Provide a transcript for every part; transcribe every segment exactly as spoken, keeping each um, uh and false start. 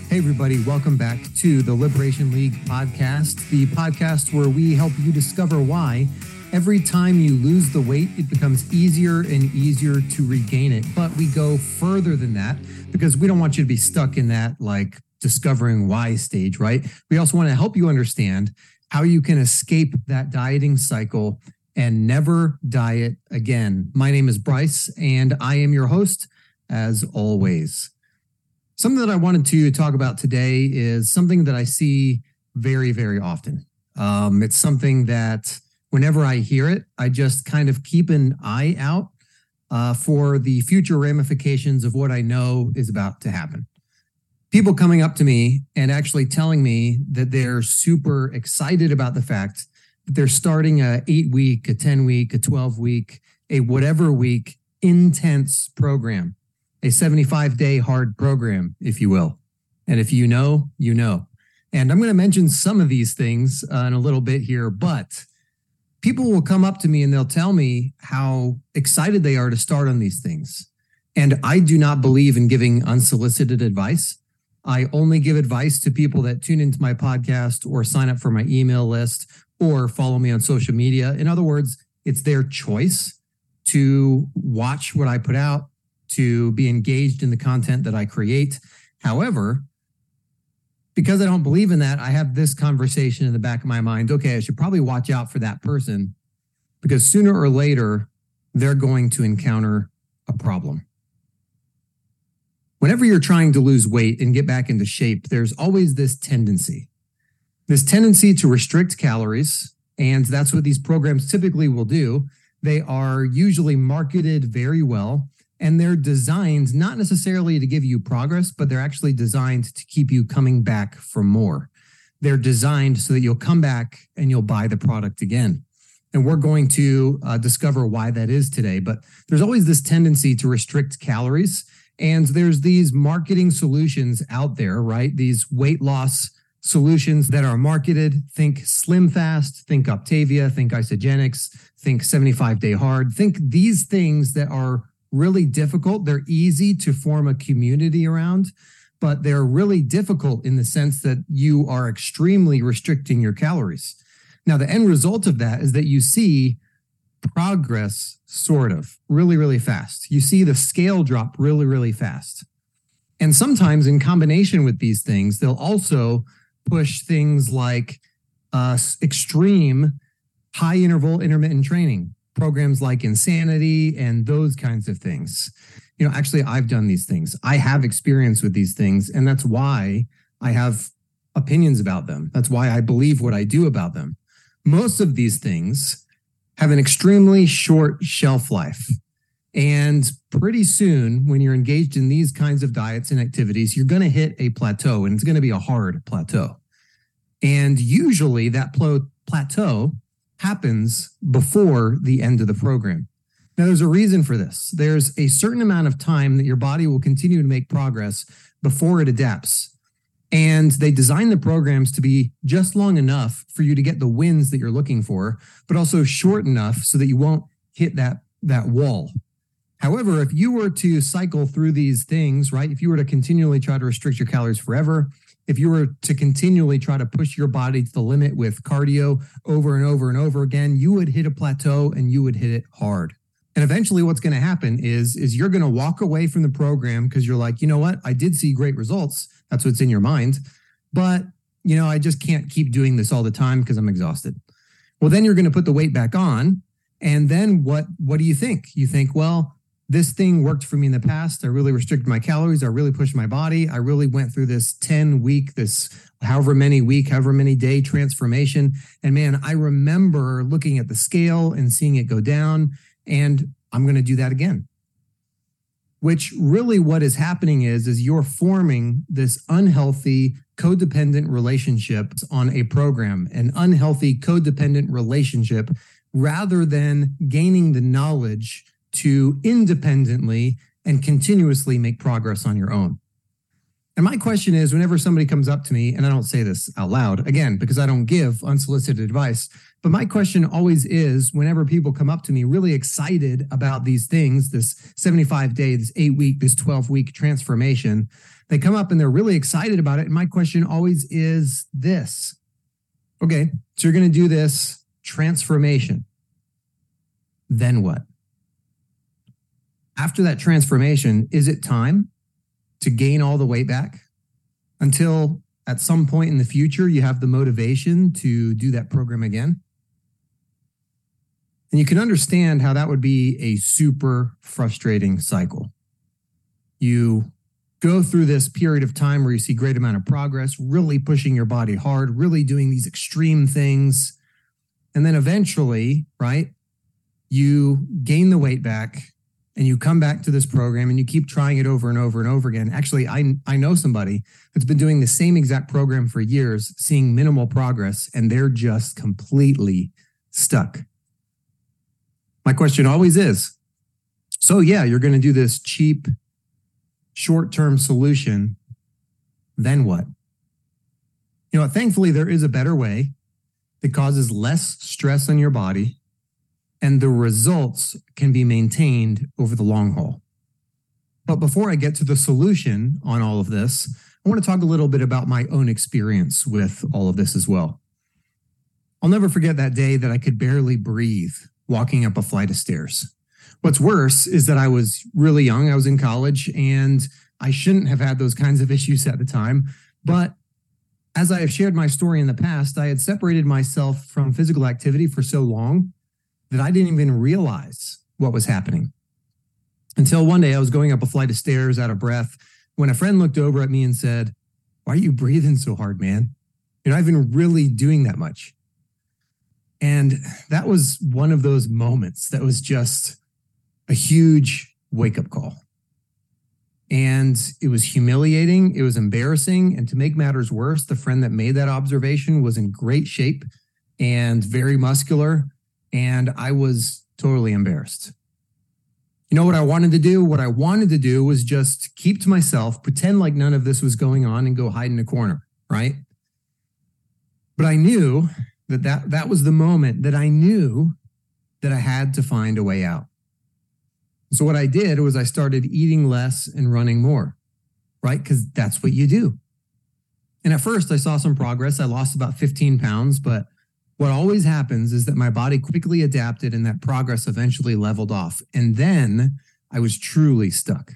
Hey, everybody. Welcome back to the Liberation League podcast, the podcast where we help you discover why every time you lose the weight, it becomes easier and easier to regain it. But we go further than that because we don't want you to be stuck in that like discovering why stage, right? We also want to help you understand how you can escape that dieting cycle and never diet again. My name is Bryce, and I am your host as always. Something that I wanted to talk about today is something that I see very, very often. Um, it's something that whenever I hear it, I just kind of keep an eye out uh, for the future ramifications of what I know is about to happen. People coming up to me and actually telling me that they're super excited about the fact that they're starting a eight week, a ten week, a twelve week, a whatever week intense program. A seventy-five day hard program, if you will. And if you know, you know. And I'm going to mention some of these things uh, in a little bit here, but people will come up to me and they'll tell me how excited they are to start on these things. And I do not believe in giving unsolicited advice. I only give advice to people that tune into my podcast or sign up for my email list or follow me on social media. In other words, it's their choice to watch what I put out, to be engaged in the content that I create. However, because I don't believe in that, I have this conversation in the back of my mind. Okay, I should probably watch out for that person because sooner or later, they're going to encounter a problem. Whenever you're trying to lose weight and get back into shape, there's always this tendency, this tendency to restrict calories. And that's what these programs typically will do. They are usually marketed very well. And they're designed not necessarily to give you progress, but they're actually designed to keep you coming back for more. They're designed so that you'll come back and you'll buy the product again. And we're going to uh, discover why that is today. But there's always this tendency to restrict calories. And there's these marketing solutions out there, right? These weight loss solutions that are marketed. Think Slim Fast, think Optavia, think Isagenix, think seventy-five day hard. Think these things that are really difficult. They're easy to form a community around, but they're really difficult in the sense that you are extremely restricting your calories. Now, the end result of that is that you see progress sort of really, really fast. You see the scale drop really, really fast. And sometimes in combination with these things, they'll also push things like uh, extreme high interval intermittent training. Programs like Insanity and those kinds of things. You know, actually, I've done these things. I have experience with these things, and that's why I have opinions about them. That's why I believe what I do about them. Most of these things have an extremely short shelf life. And pretty soon, when you're engaged in these kinds of diets and activities, you're going to hit a plateau, and it's going to be a hard plateau. And usually that pl- plateau happens before the end of the program. Now, there's a reason for this. There's a certain amount of time that your body will continue to make progress before it adapts. And they design the programs to be just long enough for you to get the wins that you're looking for, but also short enough so that you won't hit that, that wall. However, if you were to cycle through these things, right, if you were to continually try to restrict your calories forever, if you were to continually try to push your body to the limit with cardio over and over and over again, you would hit a plateau and you would hit it hard. And eventually what's going to happen is, is you're going to walk away from the program because you're like, you know what? I did see great results. That's what's in your mind. But, you know, I just can't keep doing this all the time because I'm exhausted. Well, then you're going to put the weight back on. And then what, what do you think? You think, well, this thing worked for me in the past. I really restricted my calories. I really pushed my body. I really went through this ten week, this however many week, however many day transformation. And man, I remember looking at the scale and seeing it go down, and I'm going to do that again. Which really what is happening is, is you're forming this unhealthy codependent relationship on a program, an unhealthy codependent relationship, rather than gaining the knowledge to independently and continuously make progress on your own. And my question is, whenever somebody comes up to me, and I don't say this out loud, again, because I don't give unsolicited advice, but my question always is, whenever people come up to me really excited about these things, this seventy-five day, this eight week, this twelve week transformation, they come up and they're really excited about it. And my question always is this. Okay, so you're going to do this transformation. Then what? After that transformation, is it time to gain all the weight back until at some point in the future you have the motivation to do that program again? And you can understand how that would be a super frustrating cycle. You go through this period of time where you see great amount of progress, really pushing your body hard, really doing these extreme things. And then eventually, right, you gain the weight back and you come back to this program and you keep trying it over and over and over again. Actually, I, I know somebody that's been doing the same exact program for years, seeing minimal progress, and they're just completely stuck. My question always is, so yeah, you're going to do this cheap, short-term solution, then what? You know, thankfully, there is a better way that causes less stress on your body, and the results can be maintained over the long haul. But before I get to the solution on all of this, I want to talk a little bit about my own experience with all of this as well. I'll never forget that day that I could barely breathe walking up a flight of stairs. What's worse is that I was really young. I was in college and I shouldn't have had those kinds of issues at the time. But as I have shared my story in the past, I had separated myself from physical activity for so long that I didn't even realize what was happening. Until one day I was going up a flight of stairs out of breath when a friend looked over at me and said, "Why are you breathing so hard, man? You're not even really doing that much." And that was one of those moments that was just a huge wake-up call. And it was humiliating. It was embarrassing. And to make matters worse, the friend that made that observation was in great shape and very muscular. And I was totally embarrassed. You know what I wanted to do? What I wanted to do was just keep to myself, pretend like none of this was going on, and go hide in a corner, right? But I knew that that, that was the moment that I knew that I had to find a way out. So what I did was I started eating less and running more, right? Because that's what you do. And at first I saw some progress. I lost about fifteen pounds, but what always happens is that my body quickly adapted and that progress eventually leveled off. And then I was truly stuck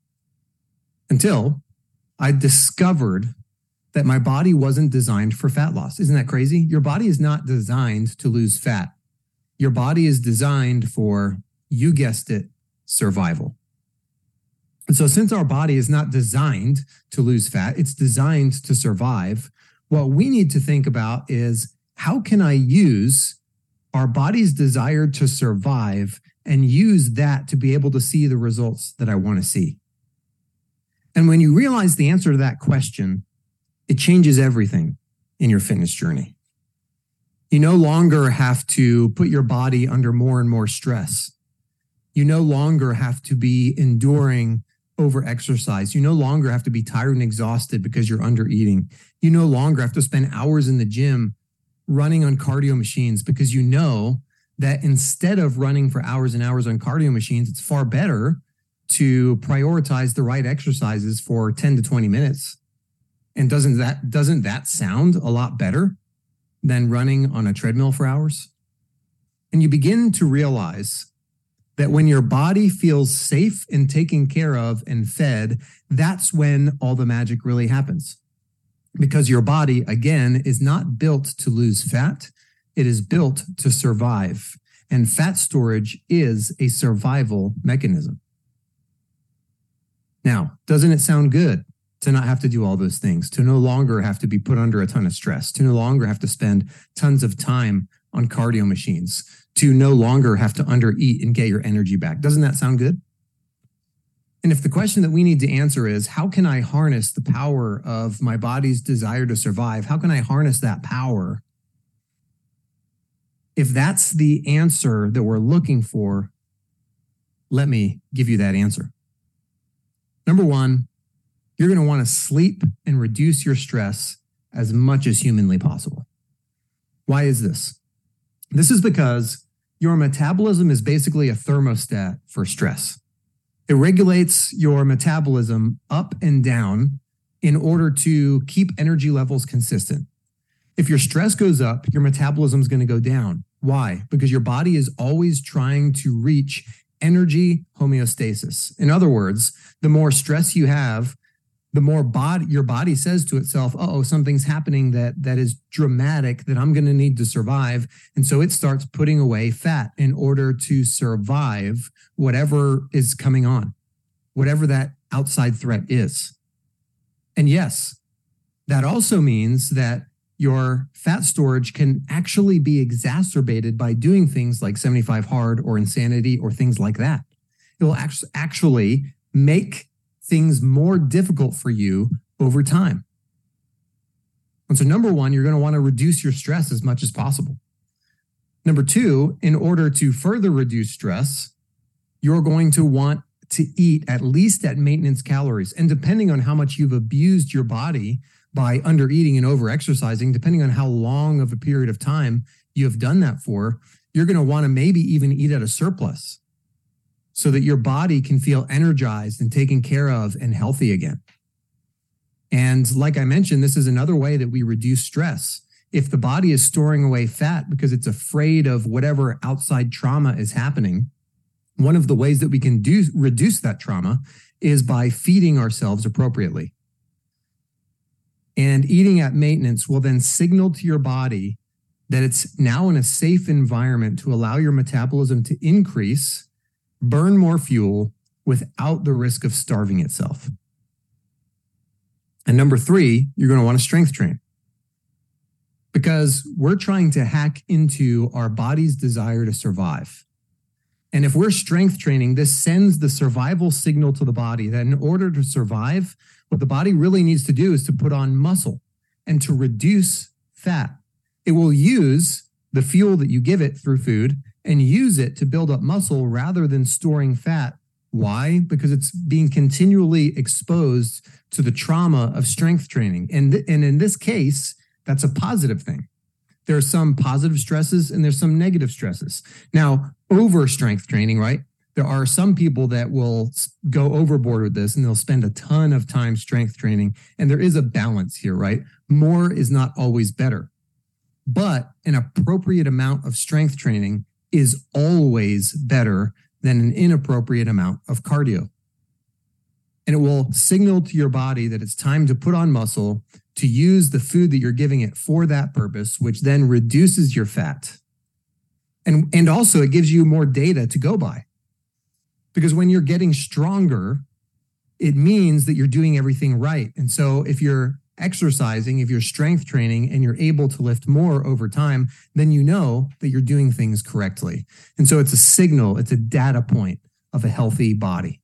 until I discovered that my body wasn't designed for fat loss. Isn't that crazy? Your body is not designed to lose fat. Your body is designed for, you guessed it, survival. And so since our body is not designed to lose fat, it's designed to survive. What we need to think about is, how can I use our body's desire to survive and use that to be able to see the results that I want to see? And when you realize the answer to that question, it changes everything in your fitness journey. You no longer have to put your body under more and more stress. You no longer have to be enduring over exercise. You no longer have to be tired and exhausted because you're under eating. You no longer have to spend hours in the gym running on cardio machines, because you know that instead of running for hours and hours on cardio machines, it's far better to prioritize the right exercises for ten to twenty minutes. And doesn't that, doesn't that sound a lot better than running on a treadmill for hours? And you begin to realize that when your body feels safe and taken care of and fed, that's when all the magic really happens. Because your body, again, is not built to lose fat. It is built to survive. And fat storage is a survival mechanism. Now, doesn't it sound good to not have to do all those things, to no longer have to be put under a ton of stress, to no longer have to spend tons of time on cardio machines, to no longer have to undereat and get your energy back? Doesn't that sound good? And if the question that we need to answer is, how can I harness the power of my body's desire to survive? How can I harness that power? If that's the answer that we're looking for, let me give you that answer. Number one, you're going to want to sleep and reduce your stress as much as humanly possible. Why is this? This is because your metabolism is basically a thermostat for stress. It regulates your metabolism up and down in order to keep energy levels consistent. If your stress goes up, your metabolism is going to go down. Why? Because your body is always trying to reach energy homeostasis. In other words, the more stress you have, the more body your body says to itself, uh-oh, something's happening that that is dramatic that I'm going to need to survive. And so it starts putting away fat in order to survive whatever is coming on, whatever that outside threat is. And yes, that also means that your fat storage can actually be exacerbated by doing things like seventy-five hard or insanity or things like that. It will actually make things more difficult for you over time. And so number one, you're going to want to reduce your stress as much as possible. Number two, in order to further reduce stress, you're going to want to eat at least at maintenance calories. And depending on how much you've abused your body by under eating and over exercising, depending on how long of a period of time you have done that for, you're going to want to maybe even eat at a surplus so that your body can feel energized and taken care of and healthy again. And like I mentioned, this is another way that we reduce stress. If the body is storing away fat because it's afraid of whatever outside trauma is happening, one of the ways that we can do reduce that trauma is by feeding ourselves appropriately. And eating at maintenance will then signal to your body that it's now in a safe environment to allow your metabolism to increase, burn more fuel without the risk of starving itself. And number three, you're going to want to strength train, because we're trying to hack into our body's desire to survive. And if we're strength training, this sends the survival signal to the body that in order to survive, what the body really needs to do is to put on muscle and to reduce fat. It will use the fuel that you give it through food and use it to build up muscle rather than storing fat. Why? Because it's being continually exposed to the trauma of strength training. And, th- and in this case, that's a positive thing. There are some positive stresses and there's some negative stresses. Now, over strength training, right? There are some people that will go overboard with this and they'll spend a ton of time strength training. And there is a balance here, right? More is not always better, but an appropriate amount of strength training is always better than an inappropriate amount of cardio. And it will signal to your body that it's time to put on muscle, to use the food that you're giving it for that purpose, which then reduces your fat. And, and also it gives you more data to go by. Because when you're getting stronger, it means that you're doing everything right. And so if you're exercising, if you're strength training and you're able to lift more over time, then you know that you're doing things correctly. And so it's a signal, it's a data point of a healthy body.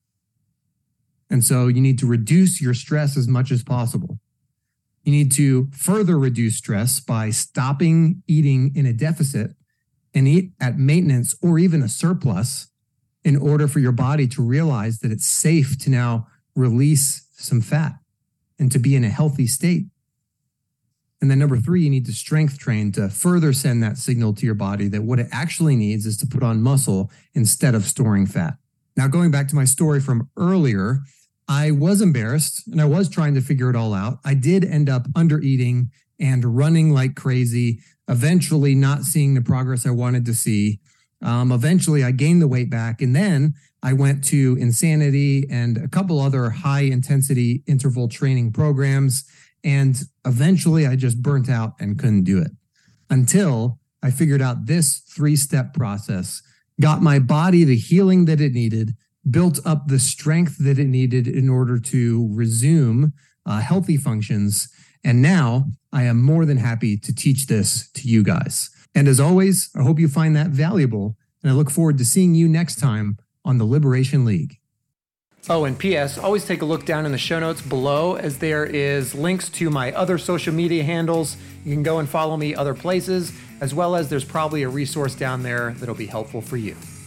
And so you need to reduce your stress as much as possible. You need to further reduce stress by stopping eating in a deficit and eat at maintenance or even a surplus in order for your body to realize that it's safe to now release some fat and to be in a healthy state. And then number three, you need to strength train to further send that signal to your body that what it actually needs is to put on muscle instead of storing fat. Now, going back to my story from earlier, I was embarrassed and I was trying to figure it all out. I did end up under eating and running like crazy, eventually not seeing the progress I wanted to see. Um, eventually, I gained the weight back, and then I went to Insanity and a couple other high-intensity interval training programs, and eventually I just burnt out and couldn't do it until I figured out this three-step process, got my body the healing that it needed, built up the strength that it needed in order to resume uh, healthy functions, and now I am more than happy to teach this to you guys. And as always, I hope you find that valuable, and I look forward to seeing you next time on the Liberation League. Oh, and P S, always take a look down in the show notes below, as there is links to my other social media handles. You can go and follow me other places, as well as there's probably a resource down there that'll be helpful for you.